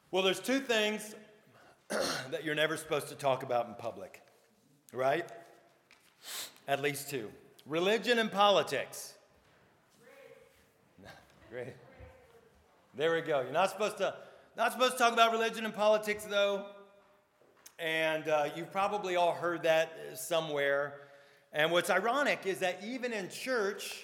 Well, there's two things that you're never supposed to talk about in public, right? At least two. Religion and politics. Great. There we go. You're not supposed to talk about religion and politics, though. And you've probably all heard that somewhere. And what's ironic is that even in church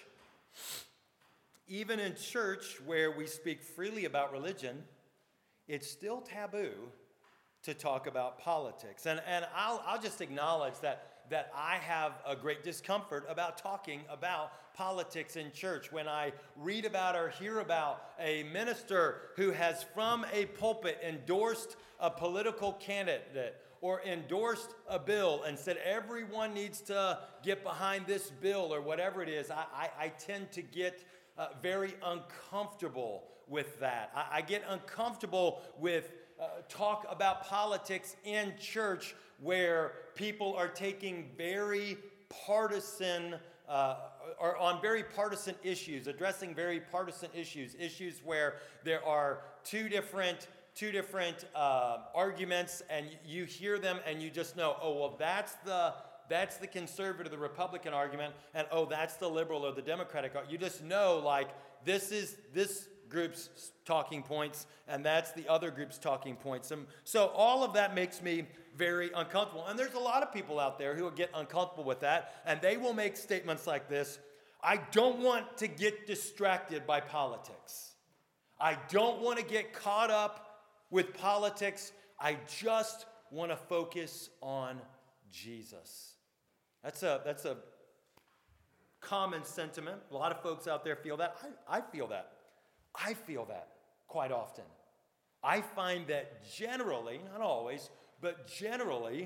where we speak freely about religion, it's still taboo to talk about politics. And I'll just acknowledge that I have a great discomfort about talking about politics in church. When I read about or hear about a minister who has from a pulpit endorsed a political candidate or endorsed a bill and said everyone needs to get behind this bill or whatever it is, I tend to get very uncomfortable with that. I get uncomfortable with talk about politics in church where people are taking very partisan or on very partisan issues, addressing very partisan issues where there are two different arguments, and you hear them and you just know, oh, well, that's the conservative, the Republican argument, and oh, that's the liberal or the Democratic. You just know, like, this is this group's talking points, and that's the other group's talking points. And so all of that makes me very uncomfortable. And there's a lot of people out there who will get uncomfortable with that, and they will make statements like this: I don't want to get distracted by politics. I don't want to get caught up with politics. I just want to focus on Jesus. That's a common sentiment. A lot of folks out there feel that. I feel that. I feel that quite often. I find that generally, not always, but generally,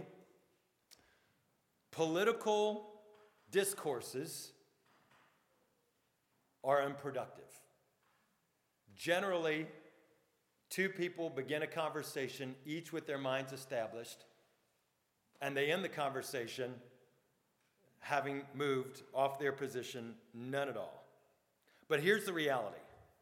political discourses are unproductive. Generally, two people begin a conversation, each with their minds established, and they end the conversation having moved off their position, none at all. But here's the reality.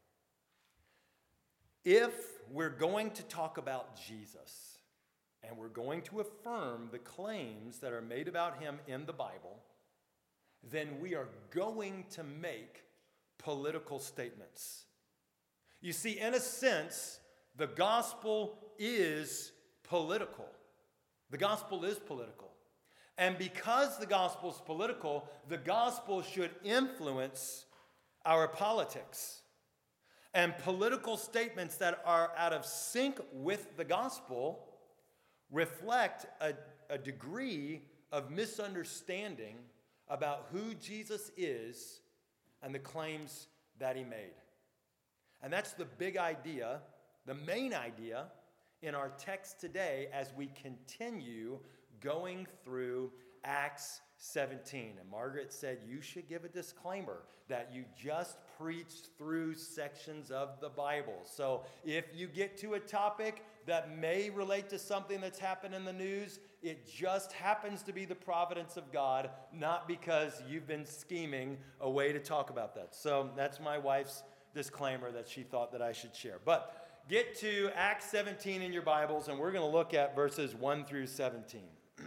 If we're going to talk about Jesus, and we're going to affirm the claims that are made about him in the Bible, then we are going to make political statements. You see, in a sense, the gospel is political. The gospel is political. And because the gospel is political, the gospel should influence our politics. And political statements that are out of sync with the gospel reflect a degree of misunderstanding about who Jesus is and the claims that he made. And that's the big idea, the main idea in our text today as we continue going through Acts 17. And Margaret said you should give a disclaimer that you just preached through sections of the Bible. So if you get to a topic that may relate to something that's happened in the news, it just happens to be the providence of God, not because you've been scheming a way to talk about that. So that's my wife's disclaimer that she thought that I should share. But get to Acts 17 in your Bibles, and we're going to look at verses 1 through 17.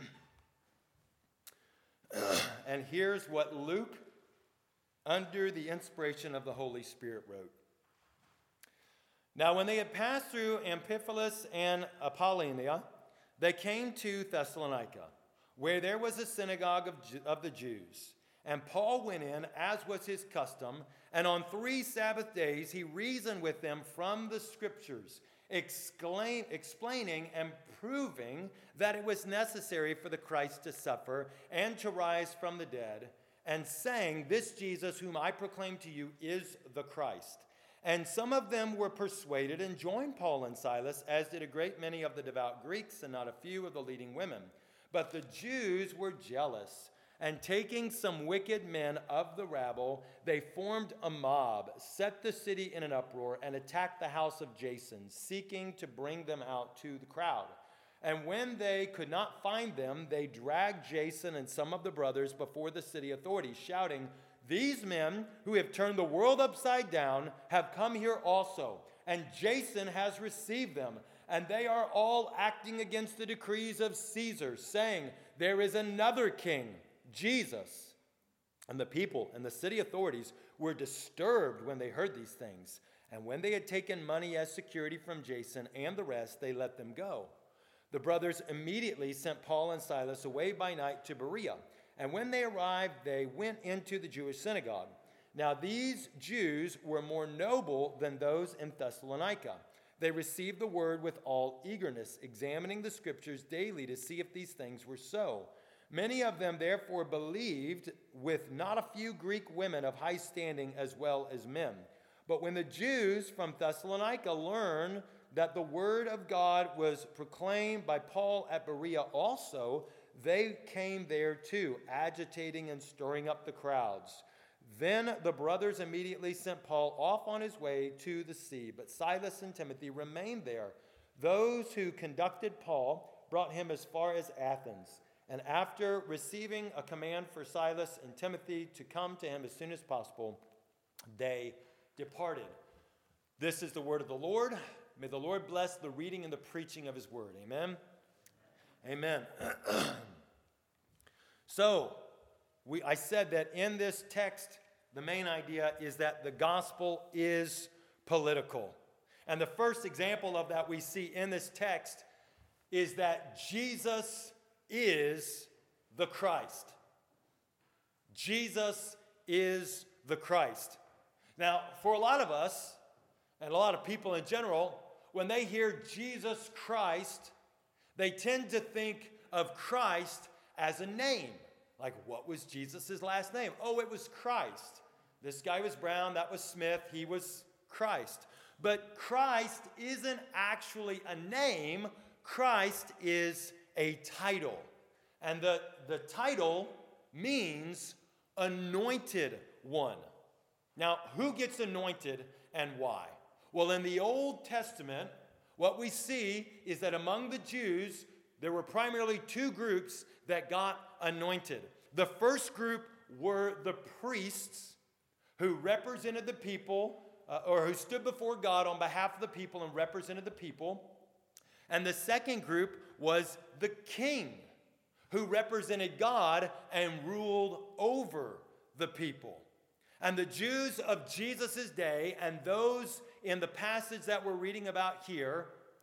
And here's what Luke, under the inspiration of the Holy Spirit, wrote. Now, when they had passed through Amphipolis and Apollonia, they came to Thessalonica, where there was a synagogue of the Jews. And Paul went in, as was his custom, and on 3 Sabbath days he reasoned with them from the Scriptures, explaining and proving that it was necessary for the Christ to suffer and to rise from the dead, and saying, this Jesus whom I proclaim to you is the Christ. And some of them were persuaded and joined Paul and Silas, as did a great many of the devout Greeks and not a few of the leading women. But the Jews were jealous, and taking some wicked men of the rabble, they formed a mob, set the city in an uproar, and attacked the house of Jason, seeking to bring them out to the crowd. And when they could not find them, they dragged Jason and some of the brothers before the city authorities, shouting, these men who have turned the world upside down have come here also, and Jason has received them. and they are all acting against the decrees of Caesar, saying, there is another king, Jesus. And the people and the city authorities were disturbed when they heard these things. And when they had taken money as security from Jason and the rest, they let them go. The brothers immediately sent Paul and Silas away by night to Berea. And when they arrived, they went into the Jewish synagogue. Now these Jews were more noble than those in Thessalonica. They received the word with all eagerness, examining the scriptures daily to see if these things were so. Many of them therefore believed, with not a few Greek women of high standing as well as men. But when the Jews from Thessalonica learned that the word of God was proclaimed by Paul at Berea also, they came there too, agitating and stirring up the crowds. Then the brothers immediately sent Paul off on his way to the sea, but Silas and Timothy remained there. Those who conducted Paul brought him as far as Athens. And after receiving a command for Silas and Timothy to come to him as soon as possible, they departed. This is the word of the Lord. May the Lord bless the reading and the preaching of his word. Amen. Amen. So, I said that in this text, the main idea is that the gospel is political. And the first example of that we see in this text is that Jesus is the Christ. Jesus is the Christ. Now, for a lot of us, and a lot of people in general, when they hear Jesus Christ, they tend to think of Christ as a name. Like, what was Jesus' last name? Oh, it was Christ. This guy was Brown, that was Smith, he was Christ. But Christ isn't actually a name. Christ is a title. And the title means anointed one. Now, who gets anointed and why? Well, in the Old Testament, what we see is that among the Jews, there were primarily two groups that got anointed. The first group were the priests who represented the people, or who stood before God on behalf of the people and represented the people. And the second group was the king, who represented God and ruled over the people. And the Jews of Jesus' day, and those in the passage that we're reading about here,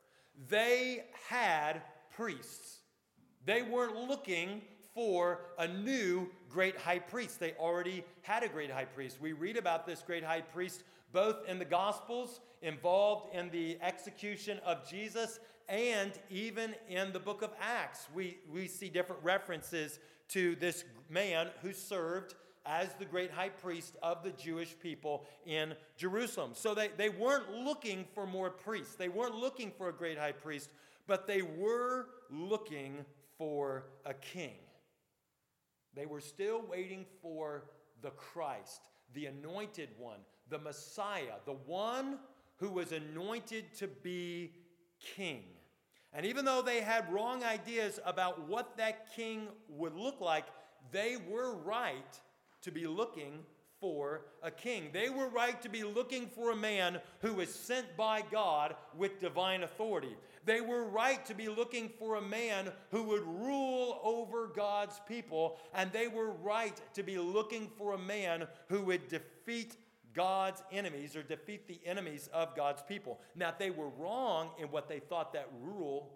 they had priests. They weren't looking for a new great high priest. They already had a great high priest. We read about this great high priest both in the Gospels, involved in the execution of Jesus, and even in the book of Acts. We see different references to this man who served as the great high priest of the Jewish people in Jerusalem. So they weren't looking for more priests. They weren't looking for a great high priest, but they were looking for a king. They were still waiting for the Christ, the anointed one, the Messiah, the one who was anointed to be king. And even though they had wrong ideas about what that king would look like, they were right to be looking for a king. They were right to be looking for a man who was sent by God with divine authority. They were right to be looking for a man who would rule over God's people. And they were right to be looking for a man who would defeat God's enemies, or defeat the enemies of God's people. Now, they were wrong in what they thought that rule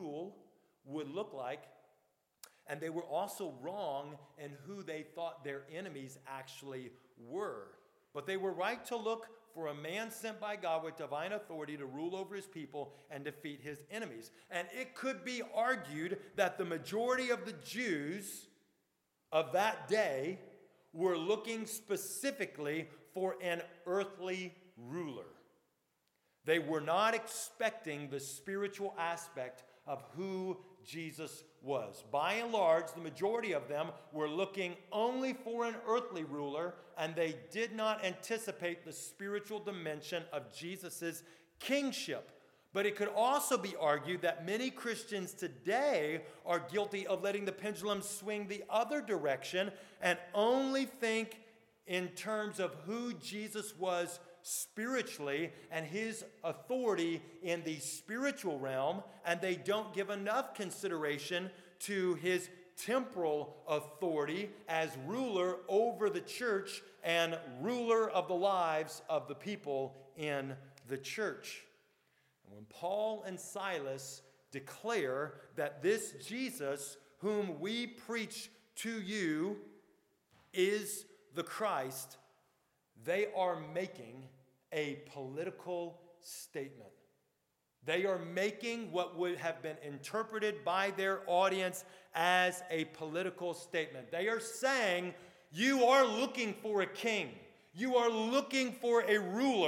would look like. And they were also wrong in who they thought their enemies actually were. But they were right to look for a man sent by God with divine authority to rule over his people and defeat his enemies. And it could be argued that the majority of the Jews of that day were looking specifically for an earthly ruler. They were not expecting the spiritual aspect of who Jesus was. By and large, the majority of them were looking only for an earthly ruler, and they did not anticipate the spiritual dimension of Jesus' kingship. But it could also be argued that many Christians today are guilty of letting the pendulum swing the other direction and only think in terms of who Jesus was spiritually and his authority in the spiritual realm, and they don't give enough consideration to his temporal authority as ruler over the church and ruler of the lives of the people in the church. And when Paul and Silas declare that this Jesus whom we preach to you is the Christ, they are making a political statement. They are making what would have been interpreted by their audience as a political statement. They are saying, you are looking for a king. You are looking for a ruler.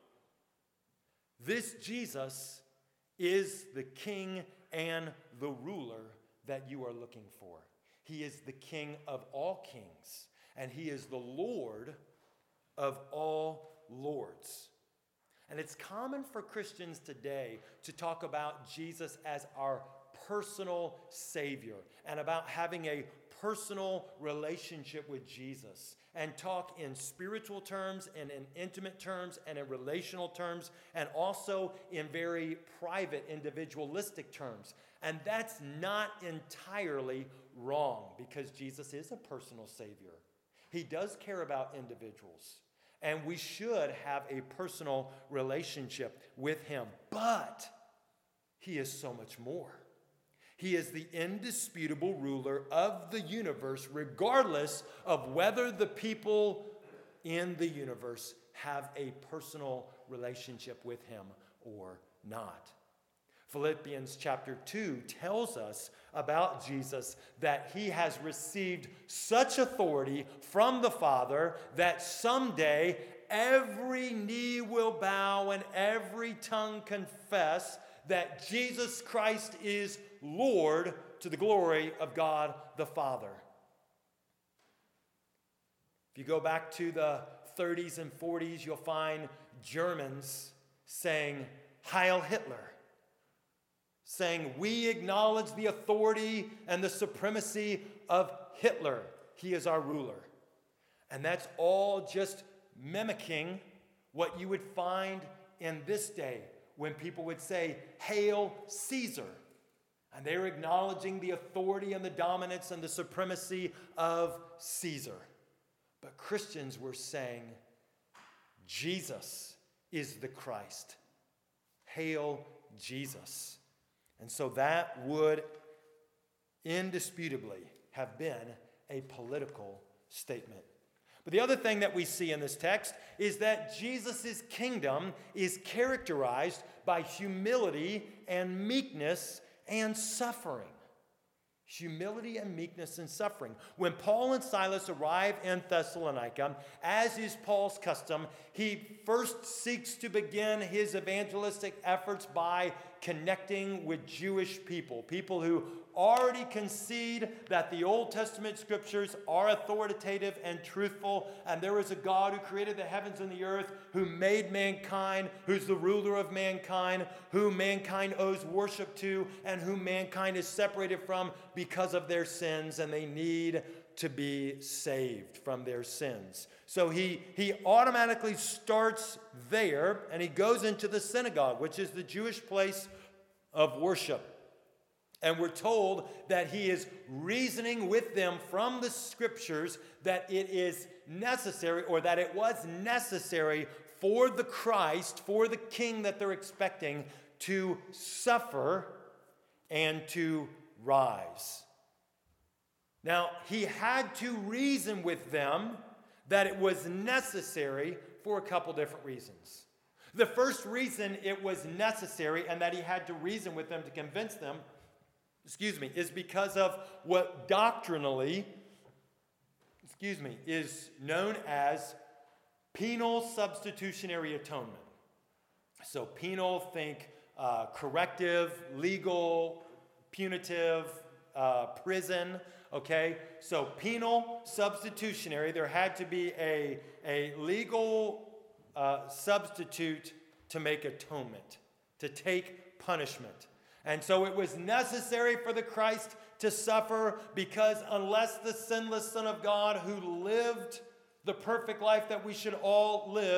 This Jesus is the king and the ruler that you are looking for. He is the King of all kings, and he is the Lord of all lords. And it's common for Christians today to talk about Jesus as our personal Savior and about having a personal relationship with Jesus, and talk in spiritual terms and in intimate terms and in relational terms and also in very private, individualistic terms. And that's not entirely wrong, because Jesus is a personal Savior. He does care about individuals, and we should have a personal relationship with him. But he is so much more. He is the indisputable ruler of the universe, regardless of whether the people in the universe have a personal relationship with him or not. Philippians chapter 2 tells us about Jesus that he has received such authority from the Father that someday every knee will bow and every tongue confess that Jesus Christ is Lord, to the glory of God the Father. If you go back to the 30s and 40s, you'll find Germans saying, Heil Hitler, saying, we acknowledge the authority and the supremacy of Hitler. He is our ruler. And that's all just mimicking what you would find in this day when people would say, Hail Caesar. And they're acknowledging the authority and the dominance and the supremacy of Caesar. But Christians were saying, Jesus is the Christ. Hail Jesus. And so that would indisputably have been a political statement. But the other thing that we see in this text is that Jesus' kingdom is characterized by humility and meekness and suffering. Humility and meekness and suffering. When Paul and Silas arrive in Thessalonica, as is Paul's custom, he first seeks to begin his evangelistic efforts by connecting with Jewish people, people who already concede that the Old Testament scriptures are authoritative and truthful, and there is a God who created the heavens and the earth, who made mankind, who's the ruler of mankind, who mankind owes worship to, and whom mankind is separated from because of their sins, and they need to be saved from their sins. So he automatically starts there, and he goes into the synagogue, which is the Jewish place of worship. And we're told that he is reasoning with them from the scriptures that it is necessary, or that it was necessary for the Christ, for the king that they're expecting, to suffer and to rise. Now, he had to reason with them that it was necessary for a couple different reasons. The first reason it was necessary and that he had to reason with them to convince them, is because of what doctrinally, is known as penal substitutionary atonement. So penal, think corrective, legal, punitive, prison, okay? So penal substitutionary, there had to be a legal substitute to make atonement, to take punishment. And so it was necessary for the Christ to suffer, because unless the sinless Son of God, who lived the perfect life that we should all live,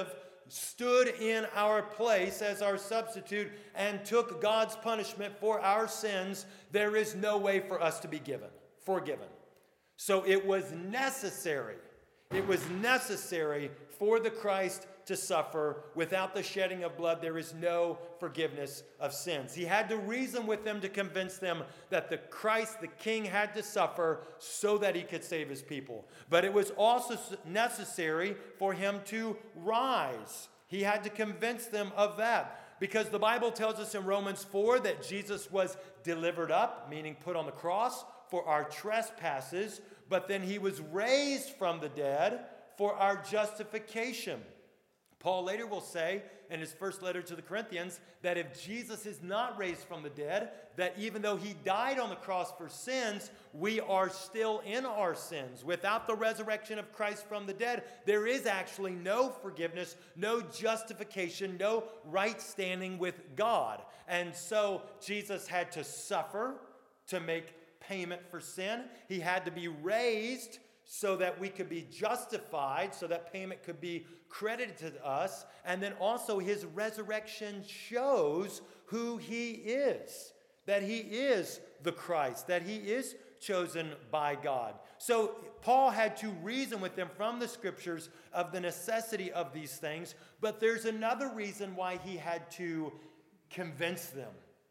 stood in our place as our substitute and took God's punishment for our sins, there is no way for us to be forgiven. So it was necessary. It was necessary for the Christ to suffer. Without the shedding of blood, there is no forgiveness of sins. He had to reason with them to convince them that the Christ, the King, had to suffer so that he could save his people. But it was also necessary for him to rise. He had to convince them of that. Because the Bible tells us in Romans 4 that Jesus was delivered up, meaning put on the cross, for our trespasses, but then he was raised from the dead for our justification. Paul later will say in his first letter to the Corinthians that if Jesus is not raised from the dead, that even though he died on the cross for sins, we are still in our sins. Without the resurrection of Christ from the dead, there is actually no forgiveness, no justification, no right standing with God. And so Jesus had to suffer to make payment for sin. He had to be raised so that we could be justified, so that payment could be credited to us. And then also his resurrection shows who he is, that he is the Christ, that he is chosen by God. So Paul had to reason with them from the scriptures of the necessity of these things, but there's another reason why he had to convince them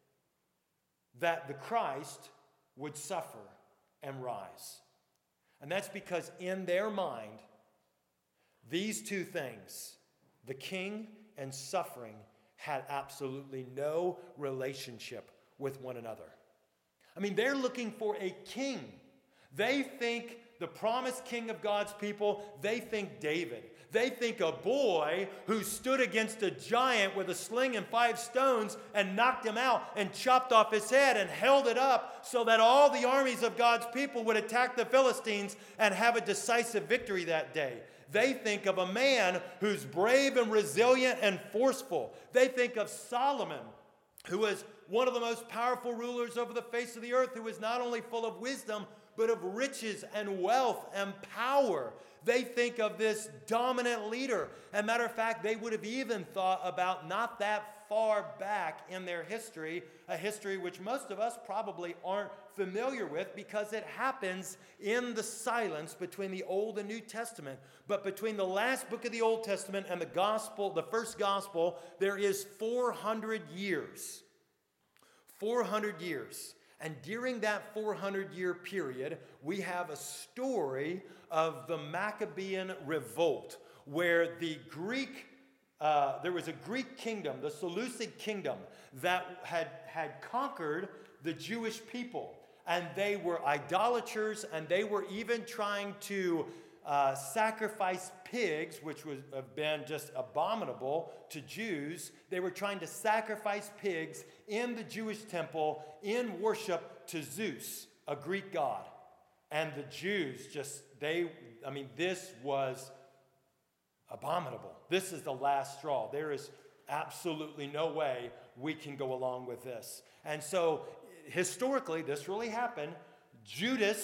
that the Christ would suffer and rise. And that's because in their mind, these two things, the king and suffering, had absolutely no relationship with one another. I mean, they're looking for a king. They think the promised king of God's people, they think David. They think a boy who stood against a giant with a sling and 5 stones and knocked him out and chopped off his head and held it up so that all the armies of God's people would attack the Philistines and have a decisive victory that day. They think of a man who's brave and resilient and forceful. They think of Solomon, who was one of the most powerful rulers over the face of the earth, who was not only full of wisdom, but of riches and wealth and power. They think of this dominant leader. As a matter of fact, they would have even thought about not that far back in their history, a history which most of us probably aren't familiar with because it happens in the silence between the Old and New Testament. But between the last book of the Old Testament and the gospel, the first gospel, there is 400 years. 400 years. And during that 400-year period, we have a story of the Maccabean revolt, where there was a Greek kingdom, the Seleucid kingdom, that had conquered the Jewish people. And they were idolaters, and they were even trying to sacrifice pigs, which would have been just abominable to Jews. They were trying to sacrifice pigs in the Jewish temple in worship to Zeus, a Greek god. And the Jews this was abominable. This is the last straw. There is absolutely no way we can go along with this. And so, historically, this really happened. Judah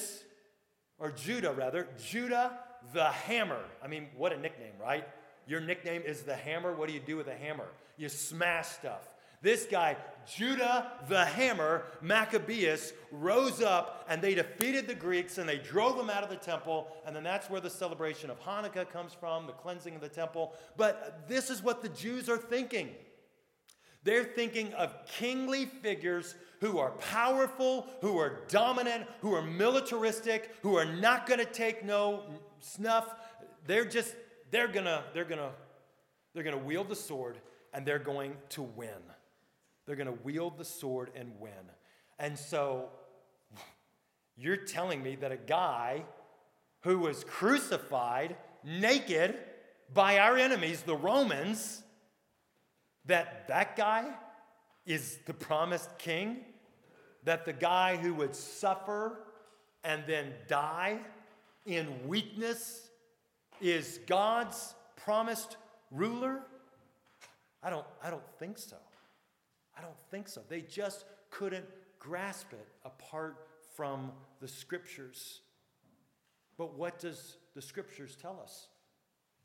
the Hammer. I mean, what a nickname, right? Your nickname is the Hammer. What do you do with a hammer? You smash stuff. This guy, Judah the Hammer, Maccabeus, rose up and they defeated the Greeks and they drove them out of the temple. And then that's where the celebration of Hanukkah comes from, the cleansing of the temple. But this is what the Jews are thinking. They're thinking of kingly figures who are powerful, who are dominant, who are militaristic, who are not going to take no snuff. They're going to wield the sword and they're going to win. They're going to wield the sword and win. And so you're telling me that a guy who was crucified naked by our enemies, the Romans, that guy is the promised king? That the guy who would suffer and then die in weakness is God's promised ruler? I don't think so. I don't think so. They just couldn't grasp it apart from the scriptures. But what does the scriptures tell us?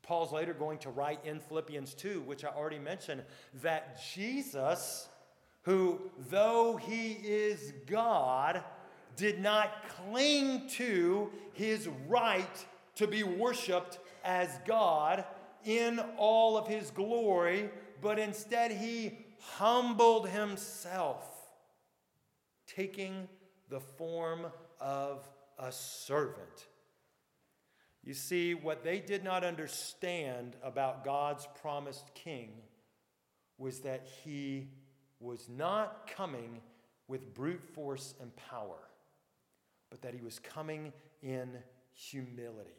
Paul's later going to write in Philippians 2, which I already mentioned, that Jesus, who, though he is God, did not cling to his right to be worshiped as God in all of his glory, but instead he humbled himself, taking the form of a servant. You see, what they did not understand about God's promised king was that he was not coming with brute force and power, but that he was coming in humility.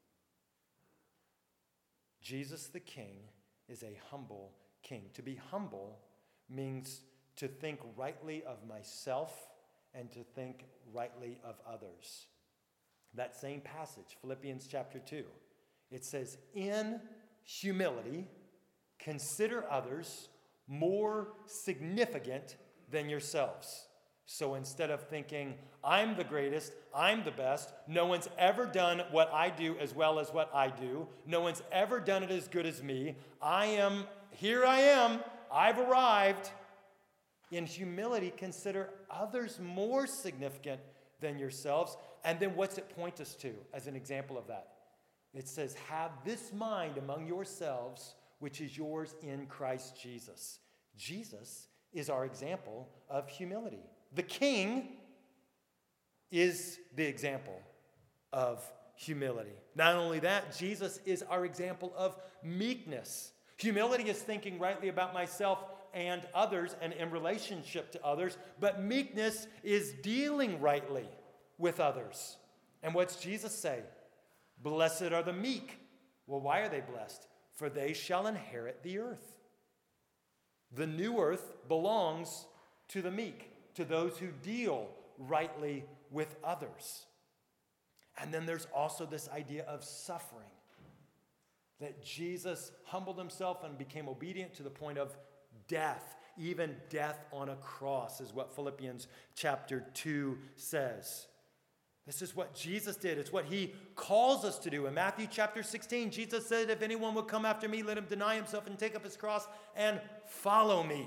Jesus the King is a humble king. To be humble means to think rightly of myself and to think rightly of others. That same passage, Philippians chapter 2, it says, in humility, consider others more significant than yourselves. So instead of thinking, I'm the greatest, I'm the best, no one's ever done what I do as well as what I do, no one's ever done it as good as me, here I am, I've arrived. In humility, consider others more significant than yourselves. And then what's it point us to as an example of that? It says, have this mind among yourselves, which is yours in Christ Jesus. Jesus is our example of humility. The King is the example of humility. Not only that, Jesus is our example of meekness. Humility is thinking rightly about myself and others and in relationship to others, but meekness is dealing rightly with others. And what's Jesus say? Blessed are the meek. Well, why are they blessed? For they shall inherit the earth. The new earth belongs to the meek, to those who deal rightly with others. And then there's also this idea of suffering, that Jesus humbled himself and became obedient to the point of death, even death on a cross, is what Philippians chapter 2 says. This is what Jesus did. It's what he calls us to do. In Matthew chapter 16, Jesus said, if anyone will come after me, let him deny himself and take up his cross and follow me.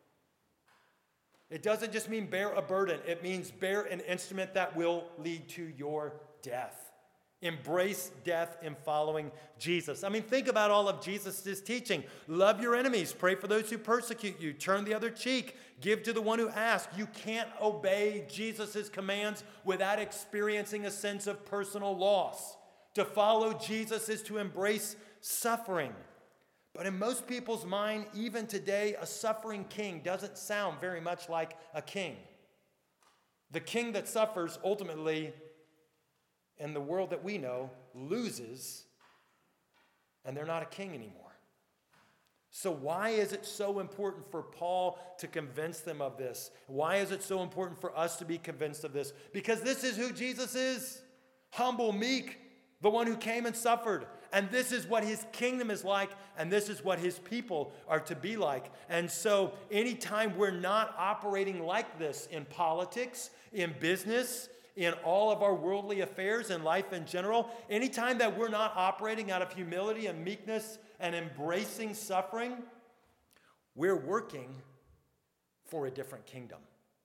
It doesn't just mean bear a burden. It means bear an instrument that will lead to your death. Embrace death in following Jesus. I mean, think about all of Jesus' teaching. Love your enemies. Pray for those who persecute you. Turn the other cheek. Give to the one who asks. You can't obey Jesus' commands without experiencing a sense of personal loss. To follow Jesus is to embrace suffering. But in most people's mind, even today, a suffering king doesn't sound very much like a king. The king that suffers ultimately, in the world that we know, loses, and they're not a king anymore. So why is it so important for Paul to convince them of this? Why is it so important for us to be convinced of this? Because this is who Jesus is. Humble, meek, the one who came and suffered. And this is what his kingdom is like, and this is what his people are to be like. And so anytime we're not operating like this in politics, in business, in all of our worldly affairs and life in general, anytime that we're not operating out of humility and meekness and embracing suffering, we're working for a different kingdom.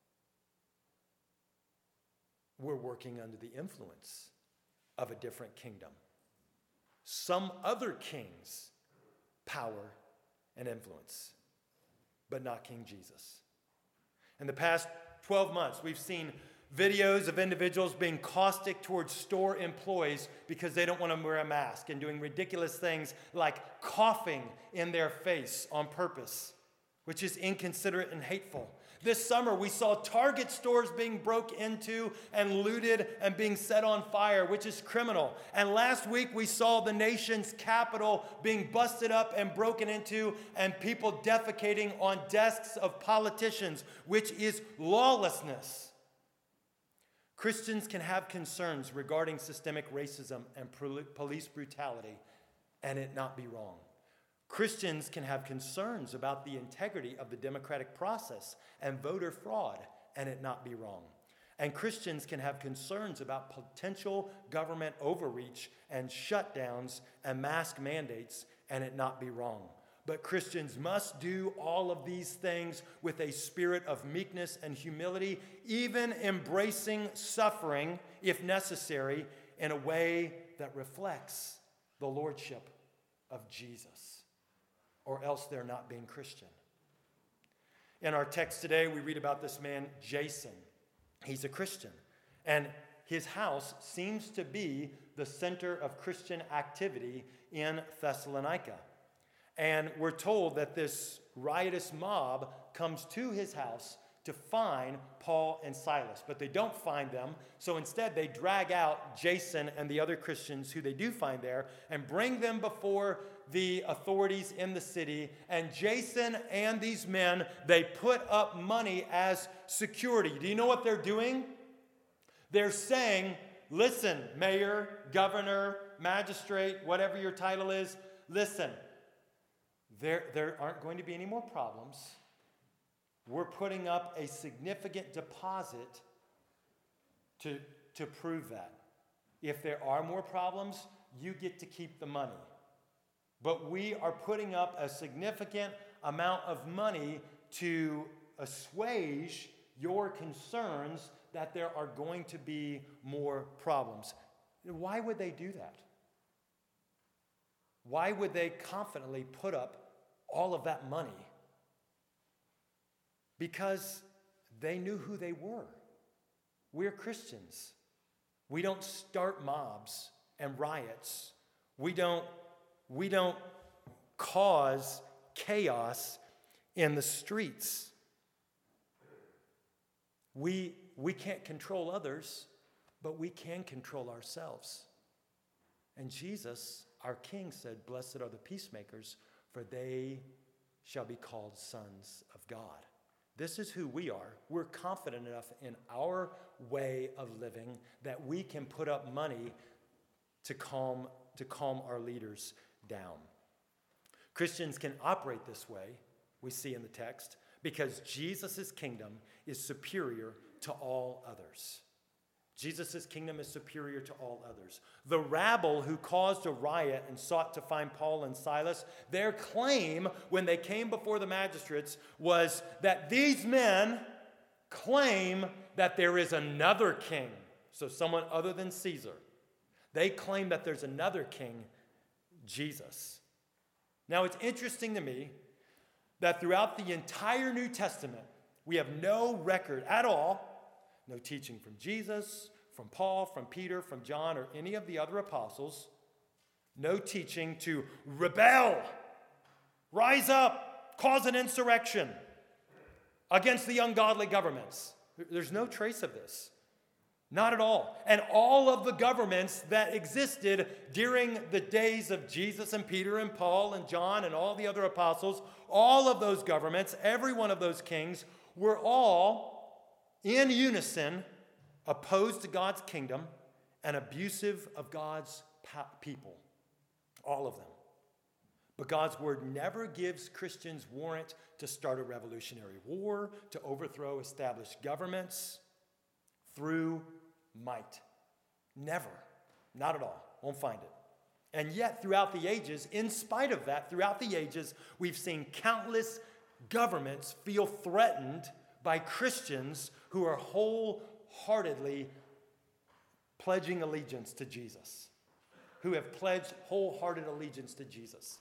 We're working under the influence of a different kingdom. Some other king's power and influence, but not King Jesus. In the past 12 months, we've seen videos of individuals being caustic towards store employees because they don't want to wear a mask and doing ridiculous things like coughing in their face on purpose, which is inconsiderate and hateful. This summer, we saw Target stores being broke into and looted and being set on fire, which is criminal. And last week, we saw the nation's capital being busted up and broken into and people defecating on desks of politicians, which is lawlessness. Christians can have concerns regarding systemic racism and police brutality and it not be wrong. Christians can have concerns about the integrity of the democratic process and voter fraud and it not be wrong. And Christians can have concerns about potential government overreach and shutdowns and mask mandates, and it not be wrong. But Christians must do all of these things with a spirit of meekness and humility, even embracing suffering, if necessary, in a way that reflects the lordship of Jesus, or else they're not being Christian. In our text today, we read about this man, Jason. He's a Christian, and his house seems to be the center of Christian activity in Thessalonica. And we're told that this riotous mob comes to his house to find Paul and Silas, but they don't find them. So instead, they drag out Jason and the other Christians who they do find there and bring them before the authorities in the city. And Jason and these men, they put up money as security. Do you know what they're doing? They're saying, listen, mayor, governor, magistrate, whatever your title is, listen, there aren't going to be any more problems. We're putting up a significant deposit to prove that. If there are more problems, you get to keep the money. But we are putting up a significant amount of money to assuage your concerns that there are going to be more problems. Why would they do that? Why would they confidently put up all of that money? Because they knew who they were. We're Christians. We don't start mobs and riots. We don't cause chaos in the streets. We can't control others, but we can control ourselves. And Jesus, our King, said, "Blessed are the peacemakers, for they shall be called sons of God." This is who we are. We're confident enough in our way of living that we can put up money to calm our leaders down. Christians can operate this way, we see in the text, because Jesus' kingdom is superior to all others. Jesus' kingdom is superior to all others. The rabble who caused a riot and sought to find Paul and Silas, their claim when they came before the magistrates was that these men claim that there is another king, so someone other than Caesar. They claim that there's another king, Jesus. Now, it's interesting to me that throughout the entire New Testament, we have no record at all, no teaching from Jesus, from Paul, from Peter, from John, or any of the other apostles. No teaching to rebel, rise up, cause an insurrection against the ungodly governments. There's no trace of this. Not at all. And all of the governments that existed during the days of Jesus and Peter and Paul and John and all the other apostles, all of those governments, every one of those kings, were all in unison, opposed to God's kingdom and abusive of God's people. All of them. But God's word never gives Christians warrant to start a revolutionary war, to overthrow established governments through might. Never. Not at all. Won't find it. And yet, throughout the ages, in spite of that, throughout the ages, we've seen countless governments feel threatened by Christians who are wholeheartedly pledging allegiance to Jesus, who have pledged wholehearted allegiance to Jesus.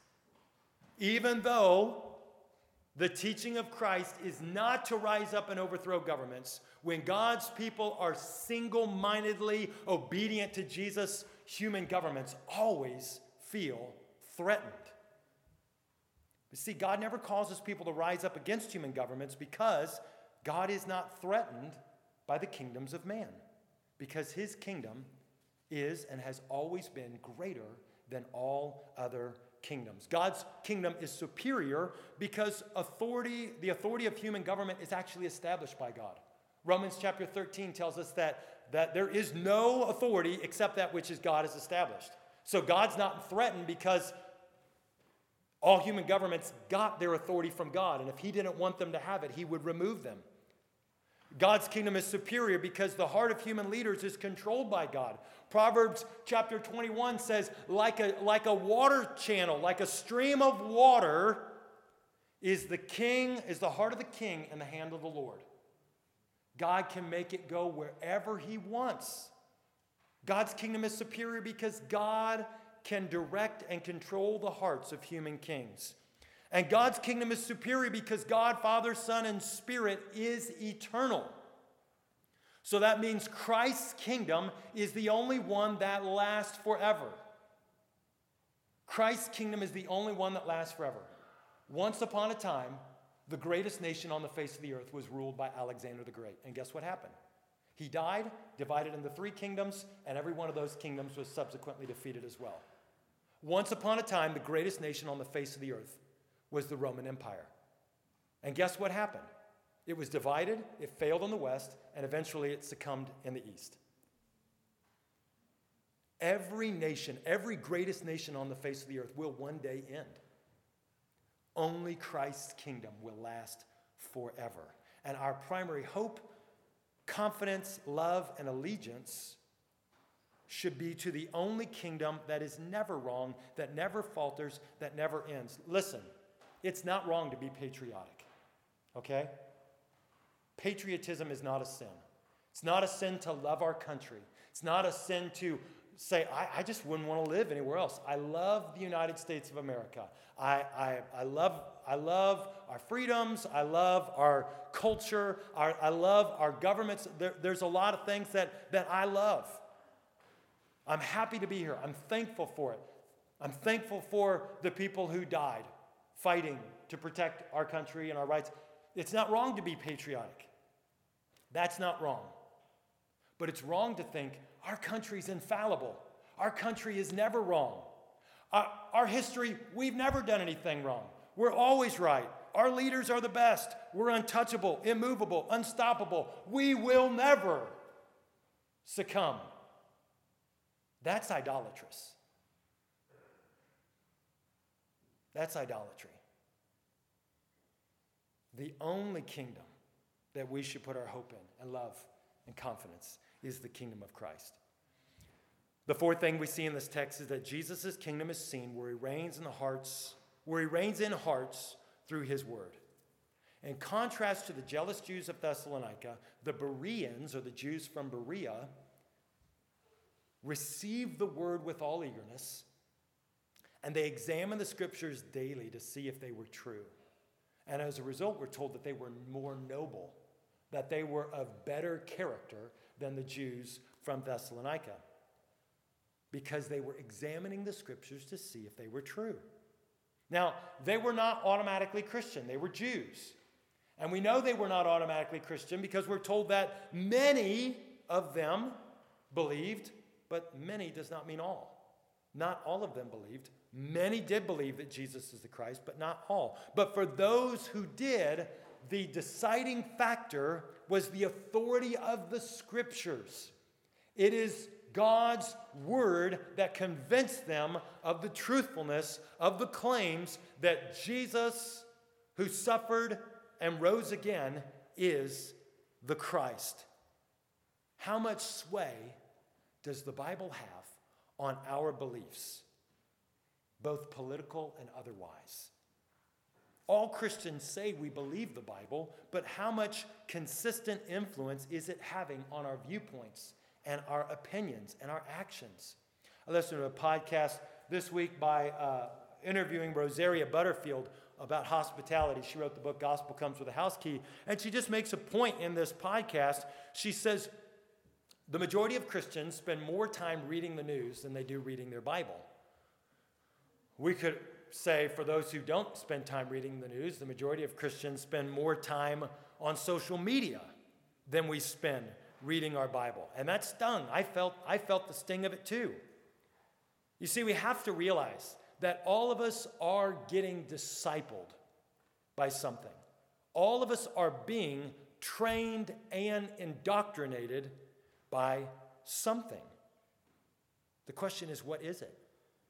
Even though the teaching of Christ is not to rise up and overthrow governments, when God's people are single-mindedly obedient to Jesus, human governments always feel threatened. You see, God never causes people to rise up against human governments because God is not threatened by the kingdoms of man, because his kingdom is and has always been greater than all other kingdoms. God's kingdom is superior because the authority of human government is actually established by God. Romans chapter 13 tells us that there is no authority except that which is God has established. So God's not threatened because all human governments got their authority from God, and if he didn't want them to have it, he would remove them. God's kingdom is superior because the heart of human leaders is controlled by God. Proverbs chapter 21 says, like a water channel, like a stream of water, is the heart of the king in the hand of the Lord. God can make it go wherever he wants. God's kingdom is superior because God can direct and control the hearts of human kings. And God's kingdom is superior because God, Father, Son, and Spirit is eternal. So that means Christ's kingdom is the only one that lasts forever. Christ's kingdom is the only one that lasts forever. Once upon a time, the greatest nation on the face of the earth was ruled by Alexander the Great. And guess what happened? He died, divided into 3 kingdoms, and every one of those kingdoms was subsequently defeated as well. Once upon a time, the greatest nation on the face of the earth was the Roman Empire. And guess what happened? It was divided, it failed in the west, and eventually it succumbed in the east. Every nation, every greatest nation on the face of the earth will one day end. Only Christ's kingdom will last forever. And our primary hope, confidence, love, and allegiance should be to the only kingdom that is never wrong, that never falters, that never ends. Listen, it's not wrong to be patriotic, okay? Patriotism is not a sin. It's not a sin to love our country. It's not a sin to say, I just wouldn't want to live anywhere else. I love the United States of America. I love our freedoms. I love our culture. I love our governments. There's a lot of things that I love. I'm happy to be here. I'm thankful for it. I'm thankful for the people who died fighting to protect our country and our rights. It's not wrong to be patriotic. That's not wrong. But it's wrong to think our country's infallible. Our country is never wrong. Our history, we've never done anything wrong. We're always right. Our leaders are the best. We're untouchable, immovable, unstoppable. We will never succumb. That's idolatrous. That's idolatry. The only kingdom that we should put our hope in and love and confidence is the kingdom of Christ. The fourth thing we see in this text is that Jesus' kingdom is seen where he reigns in hearts through his word. In contrast to the jealous Jews of Thessalonica, the Bereans, or the Jews from Berea, received the word with all eagerness, and they examined the scriptures daily to see if they were true. And as a result, we're told that they were more noble, that they were of better character than the Jews from Thessalonica, because they were examining the scriptures to see if they were true. Now, they were not automatically Christian. They were Jews. And we know they were not automatically Christian because we're told that many of them believed, but many does not mean all. Not all of them believed. Many did believe that Jesus is the Christ, but not all. But for those who did, the deciding factor was the authority of the scriptures. It is God's word that convinced them of the truthfulness of the claims that Jesus, who suffered and rose again, is the Christ. How much sway does the Bible have on our beliefs, both political and otherwise? All Christians say we believe the Bible, but how much consistent influence is it having on our viewpoints and our opinions and our actions? I listened to a podcast this week by interviewing Rosaria Butterfield about hospitality. She wrote the book Gospel Comes with a House Key, and she just makes a point in this podcast. She says the majority of Christians spend more time reading the news than they do reading their Bible. We could say, for those who don't spend time reading the news, the majority of Christians spend more time on social media than we spend reading our Bible. And that stung. I felt the sting of it too. You see, we have to realize that all of us are getting discipled by something. All of us are being trained and indoctrinated by something. The question is, what is it?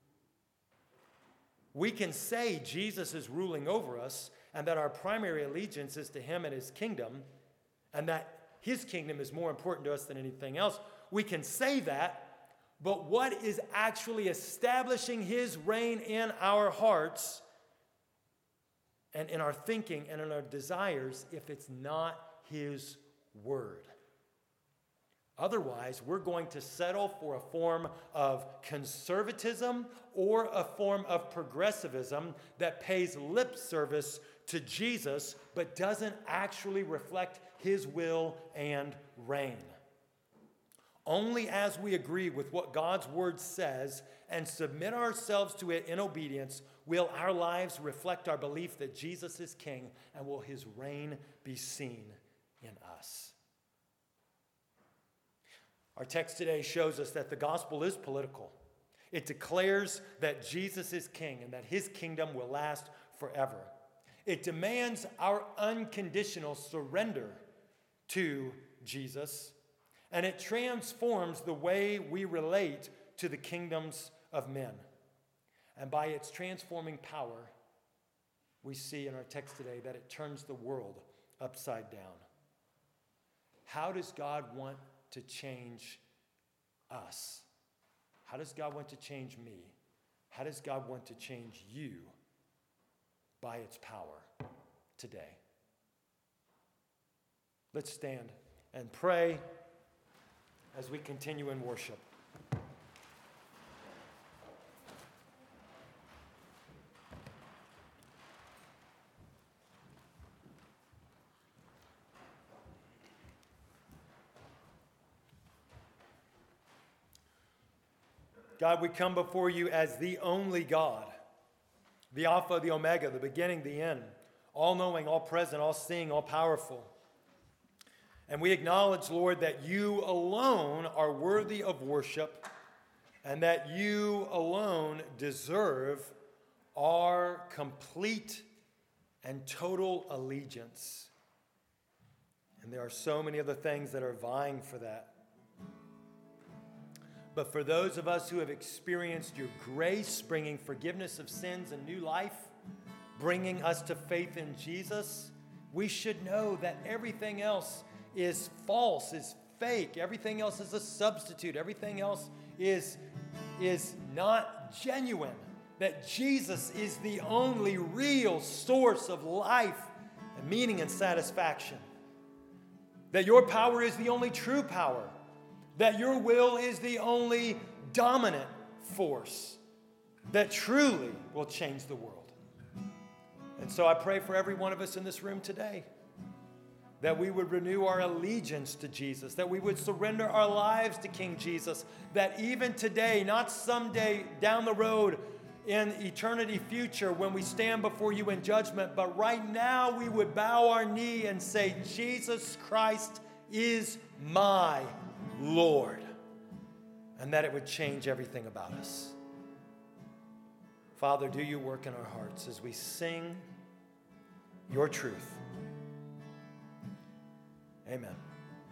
We can say Jesus is ruling over us and that our primary allegiance is to him and his kingdom, and that his kingdom is more important to us than anything else. We can say that, but what is actually establishing his reign in our hearts and in our thinking and in our desires if it's not his word? Otherwise, we're going to settle for a form of conservatism or a form of progressivism that pays lip service to Jesus but doesn't actually reflect his will and reign. Only as we agree with what God's word says and submit ourselves to it in obedience will our lives reflect our belief that Jesus is king, and will his reign be seen in us. Our text today shows us that the gospel is political. It declares that Jesus is king and that his kingdom will last forever. It demands our unconditional surrender to Jesus, and it transforms the way we relate to the kingdoms of men. And by its transforming power, we see in our text today that it turns the world upside down. How does God want to change us? How does God want to change me? How does God want to change you by its power today? Let's stand and pray as we continue in worship. God, we come before you as the only God, the Alpha, the Omega, the beginning, the end, all-knowing, all-present, all-seeing, all-powerful. And we acknowledge, Lord, that you alone are worthy of worship and that you alone deserve our complete and total allegiance. And there are so many other things that are vying for that. But for those of us who have experienced your grace, bringing forgiveness of sins and new life, bringing us to faith in Jesus, we should know that everything else is false, is fake. Everything else is a substitute. Everything else is not genuine. That Jesus is the only real source of life and meaning and satisfaction. That your power is the only true power. That your will is the only dominant force that truly will change the world. And so I pray for every one of us in this room today that we would renew our allegiance to Jesus, that we would surrender our lives to King Jesus, that even today, not someday down the road in eternity future when we stand before you in judgment, but right now we would bow our knee and say, Jesus Christ is my Lord, and that it would change everything about us. Father, do you work in our hearts as we sing your truth. Amen.